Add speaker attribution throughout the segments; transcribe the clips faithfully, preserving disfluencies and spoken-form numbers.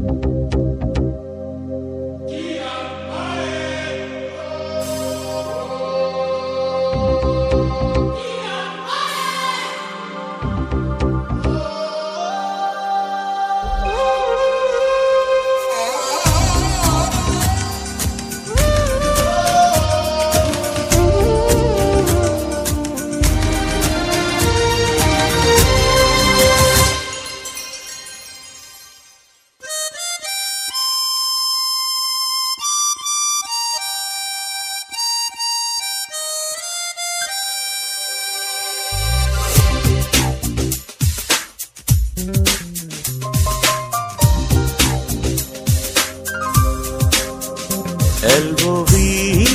Speaker 1: L O V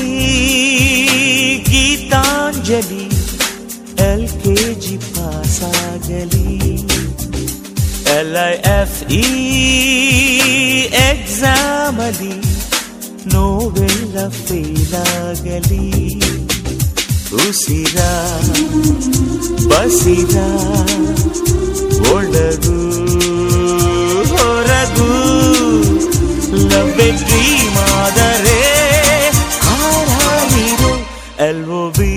Speaker 1: Geethanjali L K G ಪಾಸಾಗಲಿ, L I F E ಎಕ್ಸಾಮಲಿ ನೋವೆಲ್ಲ ಫೇಲಾಗಲಿ, ಉಸಿರ ಬಸಿರ ಒಳಗೂ ಹೊರಗೂ ಲವ್ವೆ ಡ್ರೀಮ್ ಆದರೆ ಹಾರಾಡಿರು. L O V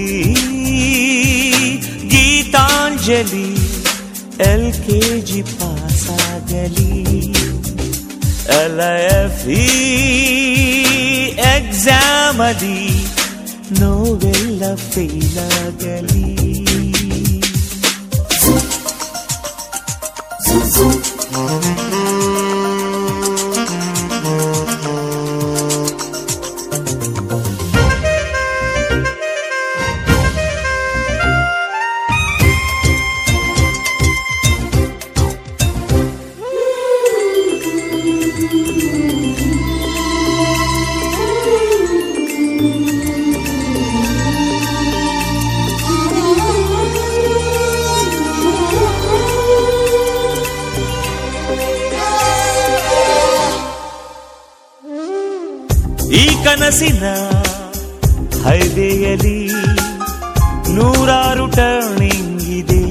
Speaker 1: Geethanjali L K G ಪಾಸಾಗಲಿ, ಎಲ್ ಐ ಎಫ್ ಇ ಎಕ್ಸಾಮಲಿ ನೋವೆಲ್ಲ ಫೇಲಾಗಲಿ. ಈ ಕನಸಿನ ಹೈವೇಯಲ್ಲಿ ನೂರಾರು ಟರ್ನಿಂಗ್ ಇದೆ,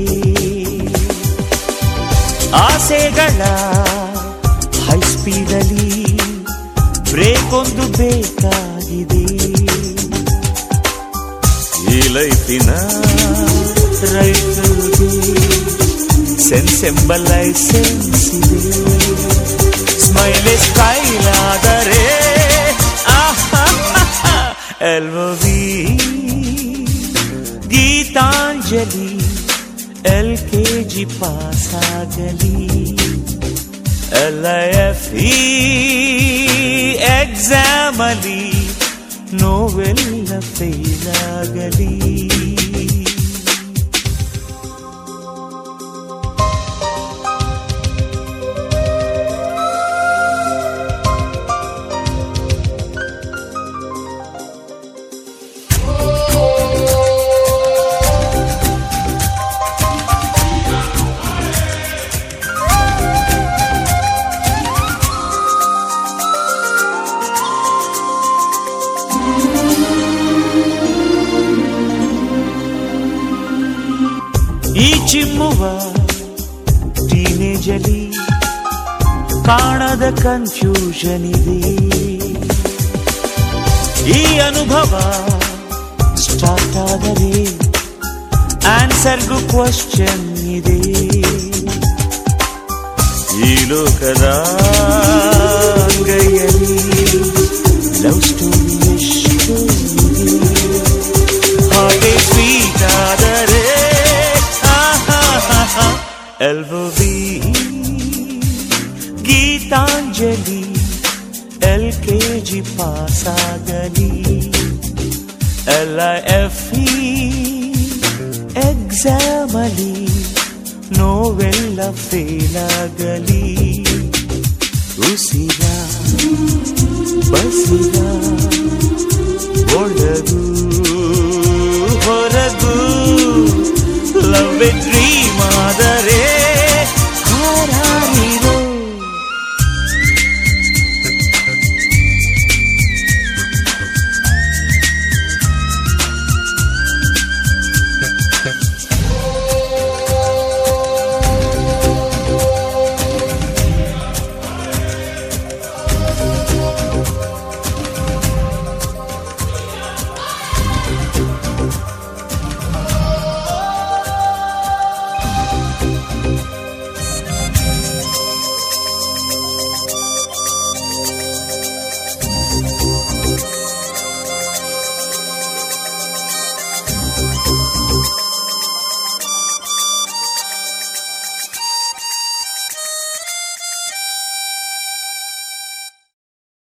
Speaker 1: ಆಸೆಗಳ ಹೈ ಸ್ಪೀಡಲ್ಲಿ ಬ್ರೇಕ್ ಒಂದು ಬೇಕಾಗಿದೆ. ಈ ಲೈಫಿನ ರೈತರಿಗೆ ಸೆನ್ಸ್ ಎಂಬ ಲೈಸೆನ್ಸ್ ಇದೆ, ಸ್ಮೈಲ್ ಸ್ಟೈಲ್ ಆದರೆ L O V Geethanjali L K G ಪಾಸಾಗಲಿ, ಎಲ್ ಐ ಎಫ್ ಇ ಎಕ್ಸಾಮಲಿ ನೋವೆಲ್ಲ ಫೇಲಾಗಲಿ. ಈ ಚಿಮ್ಮುವ ಟೀನೇಜಲಿ ಕಾಣದ ಕನ್ಫ್ಯೂಷನ್ ಇದೆ, ಈ ಅನುಭವ ಸ್ಟಾರ್ಟ್ ಆದರೆ ಆನ್ಸರ್ಗೂ ಕ್ವಶನ್ ಇದೆ. ಈ ಲೋಕದ ಅಂಗೈಯಲ್ಲಿ ಲವ್ ಸ್ಟೋರಿ ಎಷ್ಟು ಇದೆ, ಹಾಗೆ ಸ್ವೀಟ್ ಆದರೆ L O V Geethanjali L K G ಪಾಸಾಗಲಿ, ಎಲ್ ಐ ಎಫ್ ಇ ಎಕ್ಸಾಮಲಿ ನೋವೆಲ್ಲ ಫೇಲಾಗಲಿ, ಉಸಿರ ಬಸಿರ ಒಳಗೂ ಹೊರಗೂ ಲವ್ ಡ್ರೀಮ್ ಆದರೆ